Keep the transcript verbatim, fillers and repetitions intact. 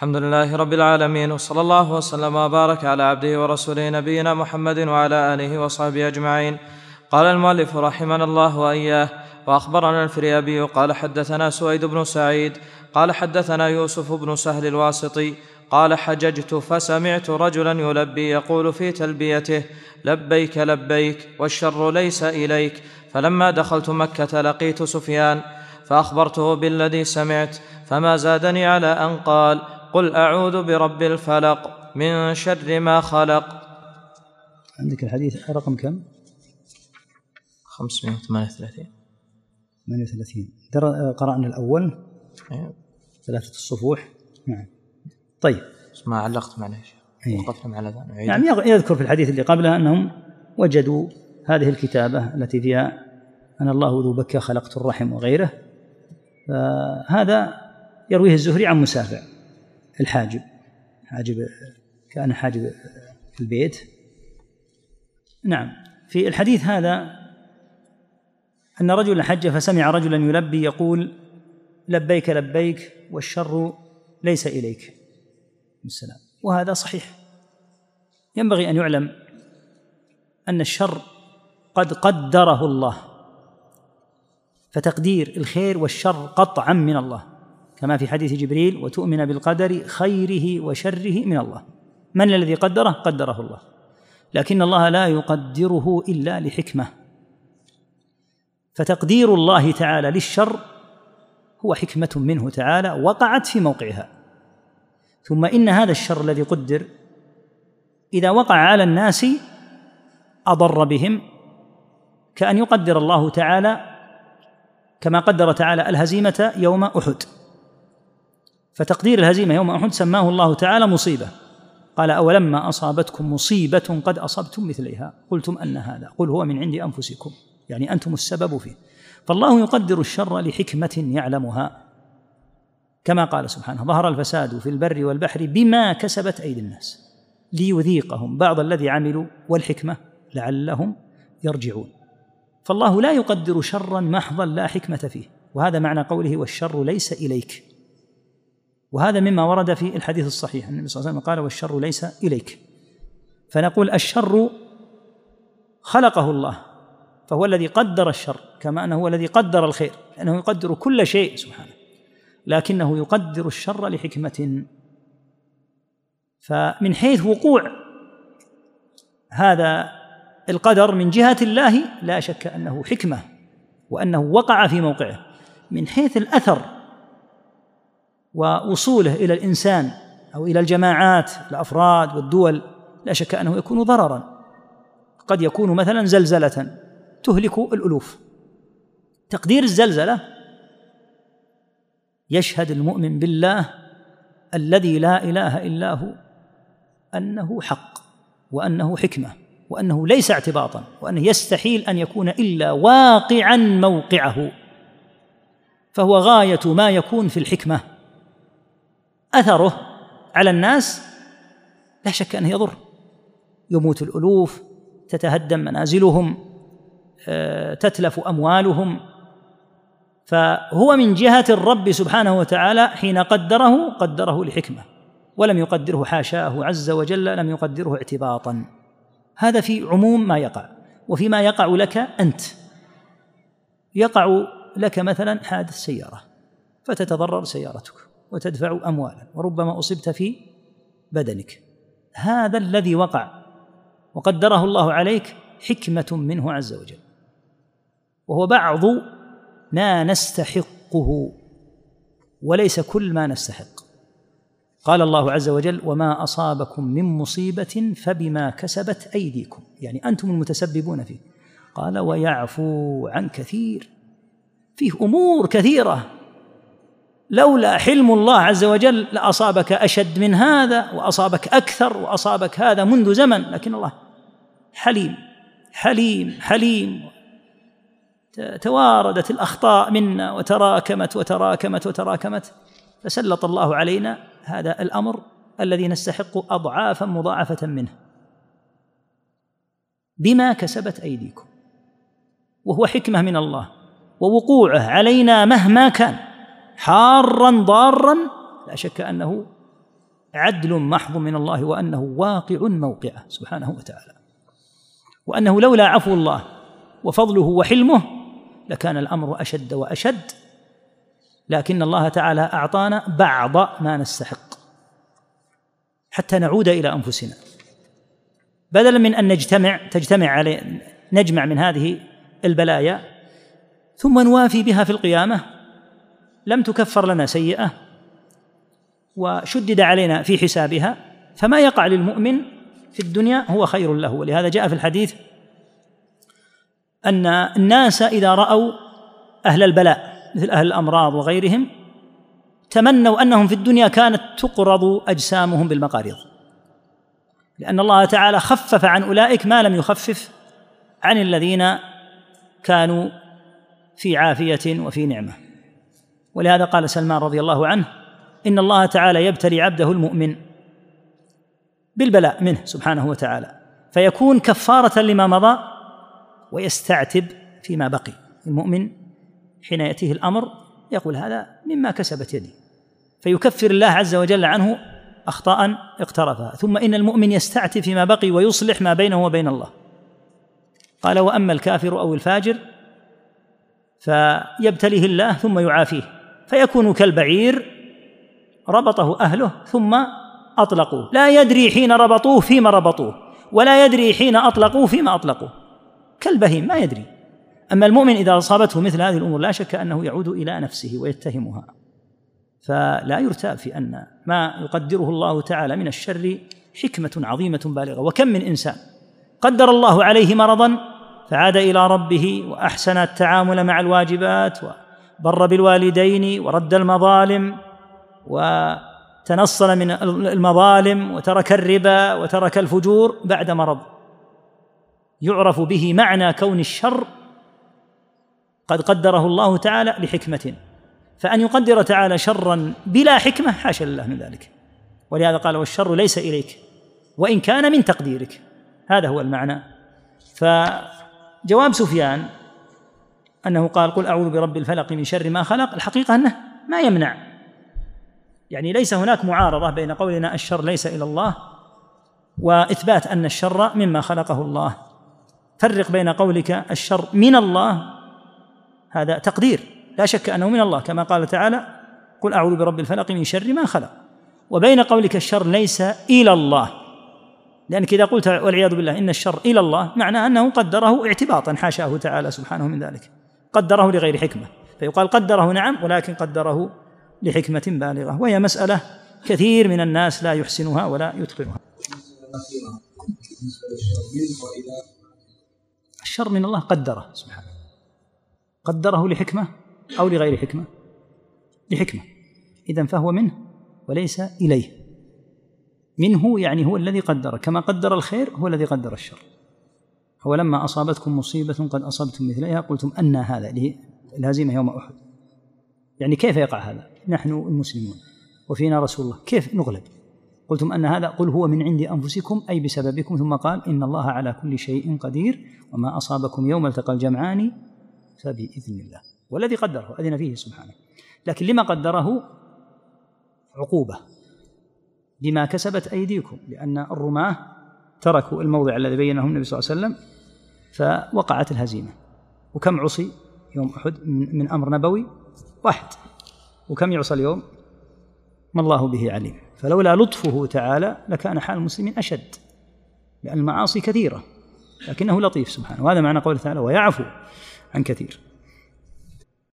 الحمد لله رب العالمين، وصلى الله وسلم وبارك على عبده ورسوله نبينا محمد وعلى آله وصحبه أجمعين. قال المؤلف رحمنا الله وإياه: وأخبرنا الفريابي قال حدثنا سويد بن سعيد قال حدثنا يوسف بن سهل الواسطي قال: حججت فسمعت رجلا يلبي يقول في تلبيته: لبيك لبيك والشر ليس إليك. فلما دخلت مكة لقيت سفيان فأخبرته بالذي سمعت، فما زادني على أن قال: قل أعوذ برب الفلق من شر ما خلق. عندك الحديث رقم كم؟ خمسمائة وثمانية وثلاثين. ثمانية وثلاثين. قرأنا الأول أيوة. ثلاثة الصفوح. نعم. طيب، ما علقت معليش وقفنا على ذلك. يعني يذكر في الحديث اللي قبله أنهم وجدوا هذه الكتابة التي فيها أن الله ذو بكى خلقت الرحم وغيره. هذا يرويه الزهري عن مسافع الحاجب، حاجب كان حاجب في البيت. نعم. في الحديث هذا أن رجلا حج فسمع رجلا يلبي يقول: لبيك لبيك والشر ليس إليك. السلام. وهذا صحيح. ينبغي أن يعلم أن الشر قد قدره الله، فتقدير الخير والشر قطعا من الله، كما في حديث جبريل: وتؤمن بالقدر خيره وشره من الله. من الذي قدره؟ قدره الله، لكن الله لا يقدره إلا لحكمة. فتقدير الله تعالى للشر هو حكمة منه تعالى وقعت في موقعها. ثم إن هذا الشر الذي قدر إذا وقع على الناس أضر بهم، كأن يقدر الله تعالى كما قدر تعالى الهزيمة يوم أحد. فتقدير الهزيمة يوم أحد سماه الله تعالى مصيبة، قال: أولما أصابتكم مصيبة قد أصبتم مثليها قلتم أن هذا، قل هو من عند أنفسكم، يعني أنتم السبب فيه. فالله يقدر الشر لحكمة يعلمها، كما قال سبحانه: ظهر الفساد في البر والبحر بما كسبت أيدي الناس ليذيقهم بعض الذي عملوا، والحكمة لعلهم يرجعون. فالله لا يقدر شرا محضا لا حكمة فيه، وهذا معنى قوله: والشر ليس إليك. وهذا مما ورد في الحديث الصحيح، النبي صلى الله عليه وسلم قال: والشر ليس إليك. فنقول الشر خلقه الله، فهو الذي قدر الشر، كما أنه هو الذي قدر الخير، لأنه يقدر كل شيء سبحانه، لكنه يقدر الشر لحكمة. فمن حيث وقوع هذا القدر من جهة الله لا شك أنه حكمة، وأنه وقع في موقعه. من حيث الأثر ووصوله إلى الإنسان أو إلى الجماعات الأفراد والدول لا شك أنه يكون ضررا. قد يكون مثلا زلزلة تهلك الألوف. تقدير الزلزلة يشهد المؤمن بالله الذي لا إله إلا هو أنه حق، وأنه حكمة، وأنه ليس اعتباطا، وأنه يستحيل أن يكون إلا واقعا موقعه، فهو غاية ما يكون في الحكمة. أثره على الناس لا شك أنه يضر، يموت الألوف، تتهدم منازلهم، تتلف أموالهم. فهو من جهة الرب سبحانه وتعالى حين قدره قدره لحكمة، ولم يقدره حاشاه عز وجل، لم يقدره اعتباطا. هذا في عموم ما يقع. وفيما يقع لك أنت، يقع لك مثلا حادث سيارة فتتضرر سيارتك وتدفع أموالا، وربما أصبت في بدنك. هذا الذي وقع وقدره الله عليك حكمة منه عز وجل، وهو بعض ما نستحقه وليس كل ما نستحق. قال الله عز وجل: وما أصابكم من مصيبة فبما كسبت أيديكم، يعني أنتم المتسببون فيه. قال: ويعفو عن كثير. فيه أمور كثيرة لولا حلم الله عز وجل لأصابك أشد من هذا، وأصابك أكثر، وأصابك هذا منذ زمن، لكن الله حليم حليم حليم. تواردت الأخطاء منا وتراكمت وتراكمت وتراكمت، فسلط الله علينا هذا الأمر الذي نستحق أضعافا مضاعفة منه بما كسبت أيديكم، وهو حكمة من الله، ووقوعه علينا مهما كان حارا ضارا لا شك أنه عدل محض من الله، وأنه واقع موقعه سبحانه وتعالى، وأنه لولا عفو الله وفضله وحلمه لكان الأمر أشد وأشد، لكن الله تعالى أعطانا بعض ما نستحق حتى نعود إلى أنفسنا، بدلا من أن نجتمع تجتمع علي نجمع من هذه البلايا ثم نوافي بها في القيامة. لم تكفر لنا سيئة وشدد علينا في حسابها، فما يقع للمؤمن في الدنيا هو خير له. ولهذا جاء في الحديث أن الناس إذا رأوا أهل البلاء مثل أهل الأمراض وغيرهم تمنوا أنهم في الدنيا كانت تقرض أجسامهم بالمقاريض، لأن الله تعالى خفف عن أولئك ما لم يخفف عن الذين كانوا في عافية وفي نعمة. ولهذا قال سلمان رضي الله عنه: إن الله تعالى يبتلي عبده المؤمن بالبلاء منه سبحانه وتعالى فيكون كفارة لما مضى ويستعتب فيما بقي. المؤمن حين يأتيه الأمر يقول هذا مما كسبت يدي، فيكفر الله عز وجل عنه أخطاء اقترفها، ثم إن المؤمن يستعتب فيما بقي ويصلح ما بينه وبين الله. قال: وأما الكافر أو الفاجر فيبتليه الله ثم يعافيه فيكون كالبعير ربطه أهله ثم أطلقوه، لا يدري حين ربطوه فيما ربطوه، ولا يدري حين أطلقوه فيما أطلقوه، كالبهيم ما يدري. أما المؤمن إذا أصابته مثل هذه الأمور لا شك أنه يعود إلى نفسه ويتهمها، فلا يرتاب في أن ما يقدره الله تعالى من الشر حكمة عظيمة بالغة. وكم من إنسان قدر الله عليه مرضا فعاد إلى ربه وأحسن التعامل مع الواجبات وبر بالوالدين ورد المظالم وتنصل من المظالم وترك الربا وترك الفجور بعد مرض، يعرف به معنى كون الشر قد قدره الله تعالى لحكمة، فأن يقدر تعالى شرا بلا حكمة حاشا لله من ذلك. ولهذا قال: والشر ليس إليك وإن كان من تقديرك. هذا هو المعنى. فجواب سفيان أنه قال: قل أعوذ برب الفلق من شر ما خلق، الحقيقة أنه ما يمنع، يعني ليس هناك معارضة بين قولنا الشر ليس إلى الله وإثبات أن الشر مما خلقه الله. فرق بين قولك الشر من الله، هذا تقدير لا شك أنه من الله كما قال تعالى: قل أعوذ برب الفلق من شر ما خلق، وبين قولك الشر ليس إلى الله، لأنك إذا قلت والعياذ بالله إن الشر إلى الله معناه أنه قدره اعتباطا حاشاه تعالى سبحانه من ذلك، قدره لغير حكمة، فيقال قدره نعم ولكن قدره لحكمة بالغة، وهي مسألة كثير من الناس لا يحسنها ولا يتقنها. الشر من الله قدره سبحانه، قدره لحكمة أو لغير حكمة؟ لحكمة، إذن فهو منه وليس إليه. منه يعني هو الذي قدر، كما قدر الخير هو الذي قدر الشر. هو لما أصابتكم مصيبة قد أصبتم مثلها قلتم أن هذا الهزيمة يوم أحد، يعني كيف يقع هذا؟ نحن المسلمون وفينا رسول الله، كيف نغلب؟ قلتم أن هذا، قل هو من عند أنفسكم أي بسببكم، ثم قال: إن الله على كل شيء قدير وما أصابكم يوم التقى الجمعان فبإذن الله. والذي قدره أذن فيه سبحانه، لكن لما قدره؟ عقوبة بما كسبت أيديكم، لأن الرماة تركوا الموضع الذي بينه النبي صلى الله عليه وسلم فوقعت الهزيمة. وكم عصي يوم أحد من أمر نبوي؟ واحد. وكم يعصى اليوم؟ ما الله به عليم. فلولا لطفه تعالى لكان حال المسلمين أشد، لأن المعاصي كثيرة لكنه لطيف سبحانه، وهذا معنى قوله تعالى: ويعفو عن كثير.